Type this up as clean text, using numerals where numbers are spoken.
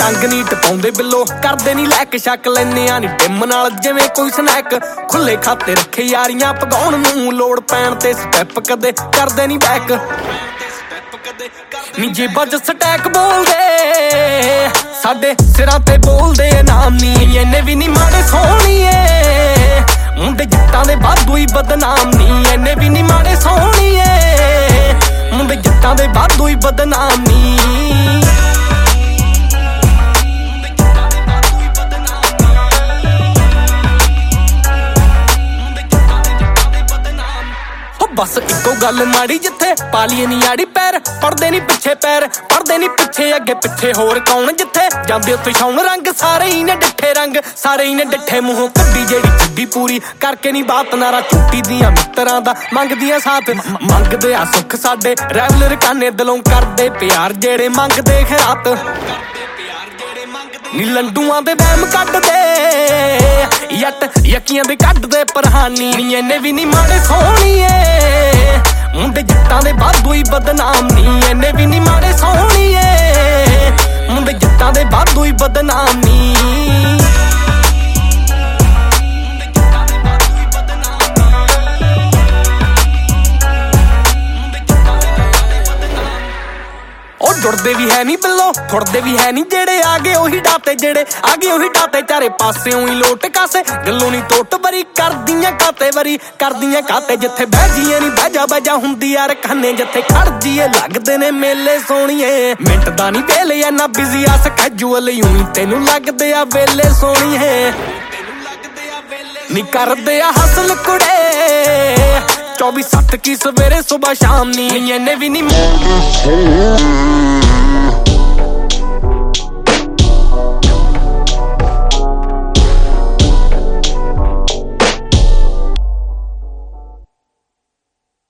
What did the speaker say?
ਰੰਗ ਨੀ ਟਪਾਉਂਦੇ ਬਿੱਲੋ ਕਰਦੇ ਨੀ ਲੈਕ ਸ਼ੱਕ ਲੈਨੇ ਆ ਨੀ ਟਿਮ ਨਾਲ ਜਿਵੇਂ ਕੋਈ ਸਨੈਕ ਖੁੱਲੇ ਖਾਤੇ ਰੱਖੇ ਯਾਰੀਆਂ ਪਗਾਉਣ ਨੂੰ ਲੋੜ ਪੈਣ ਤੇ ਸਟੈਪ ਕਦੇ ਕਰਦੇ ਨੀ ਬੈਕ ਨੀ ਜੇਬਾਂ ਚ ਸਟੈਕ ਬੋਲਦੇ ਸਾਡੇ ਸਿਰਾਂ ਤੇ ਬੋਲਦੇ ਨਾਮ ਨੀ ਇਹਨੇ ਵੀ ਨੀ ਮਾੜੇ ਸੋਹਣੀਏ ਮੁੰਡੇ ਜੱਟਾਂ ਦੇ ਵਾਧੂ ਹੀ ਬਦਨਾਮ ਨੀ ਇਹਨੇ ਵੀ ਨੀ ਮਾੜੇ ਸੋਹਣੀਏ ਮੁੰਡੇ ਜੱਟਾਂ ਦੇ ਵਾਧੂ ਹੀ ਬਦਨਾਮ ਨੀ ਬਸ ਇੱਕੋ ਗੱਲ ਮਾੜੀ ਜਿੱਥੇ ਪਾਲੀਏ ਨੀ ਆੜੀ ਪੈਰ ਪੜਦੇ ਨੀ ਪਿੱਛੇ ਪੈਰ ਪੜਦੇ ਨੀ ਪਿੱਛੇ ਅੱਗੇ ਪਿੱਛੇ ਹੋਰ ਕੌਣ ਜਿੱਥੇ ਜਾਂਦੇ ਉੱਥੇ ਛਾਉਣ ਰੰਗ ਸਾਰੇ ਹੀ ਨੇ ਡਿੱਠੇ ਰੰਗ ਸਾਰੇ ਹੀ ਨੇ ਡਿੱਠੇ ਮੂੰਹੋਂ ਕੱਢੀ ਜਿਹੜੀ ਚੁੱਡੀ ਪੂਰੀ ਕਰਕੇ ਨੀ ਬਾਤ ਨਾਰਾ ਛੁੱਟੀ ਦੀਆਂ ਮਿੱਤਰਾਂ ਦਾ ਮੰਗਦੀਆਂ ਸਾਥ ਮੰਗਦੇ ਆ ਸੁੱਖ ਸਾਡੇ ਰੈਵਲਰ ਕਾਨੇ ਦਿਲੋਂ ਕਰਦੇ ਪਿਆਰ ਜਿਹੜੇ ਮੰਗਦੇ ਖਰਾਤ ਨੀ ਲੰਡੂਆਂ ਦੇ ਵਹਿਮ ਕੱਢਦੇ ਯੱਟ ਯਕੀਆਂ ਦੇ ਕੱਢਦੇ ਪਰਹਾਨੀ ਨੀ ਇਹਨੇ ਵੀ ਨੀ ਮਾੜੇ ਸੋਹਣੀਏ ਮੁੰਡੇ ਜੱਟਾਂ ਦੇ ਵਾਧੂ ਹੀ ਬਦਨਾਮ ਨੀ ਇਹਨੇ ਵੀ ਨੀ ਮਾੜੇ ਸੋਹਣੀਏ ਮੁੰਡੇ ਜੱਟਾਂ ਦੇ ਵਾਧੂ ਹੀ ਬਦਨਾਮ ਨੀ ਜੁੜਦੇ ਵੀ ਹੈ ਨੀ ਬਿੱਲੋ ਥੁੜਦੇ ਵੀ ਹੈ ਨੀ ਜਿਹੜੇ ਆ ਗਏ ਉਹੀ ਡਾਤੇ ਜਿਹੜੇ ਆ ਗਏ ਉਹੀ ਡਾਤੇ ਚਾਰੇ ਪਾਸਿਓਂ ਹੀ ਲੋਟ ਕਾਸੇ ਗੱਲੋਂ ਨੀ ਟੋਟ ਬਰੀ ਕਰਦੀਆਂ ਕਾਤੇ ਵਰੀ ਕਰਦੀਆਂ ਕਾਤੇ ਜਿੱਥੇ ਬਹਿ ਜੀਏ ਨੀ ਬਹਿਜਾ ਹੁੰਦੀ ਯਾਰ ਖਾਨੇ ਜਿੱਥੇ ਖੜ ਜੀਏ ਲੱਗਦੇ ਨੇ ਮੇਲੇ ਸੋਹਣੀਏ ਮਿੰਟ ਦਾ ਨੀ ਵੇਲੇ ਐਨਾ ਬਿਜ਼ੀ ਆ ਸਕੈਜੂਅਲ ਯੂੰ ਤੈਨੂੰ ਲੱਗਦੇ ਆ ਵੇਲੇ ਸੋਹਣੀਏ ਨੀ ਕਰਦੇ ਆ ਹਸਲ ਕੁੜੇ 24/7 ਕੀ ਸਵੇਰੇ ਸੁਬਹ ਸ਼ਾਮ ਨੀ ਇਹਨੇ ਵੀ ਨੀ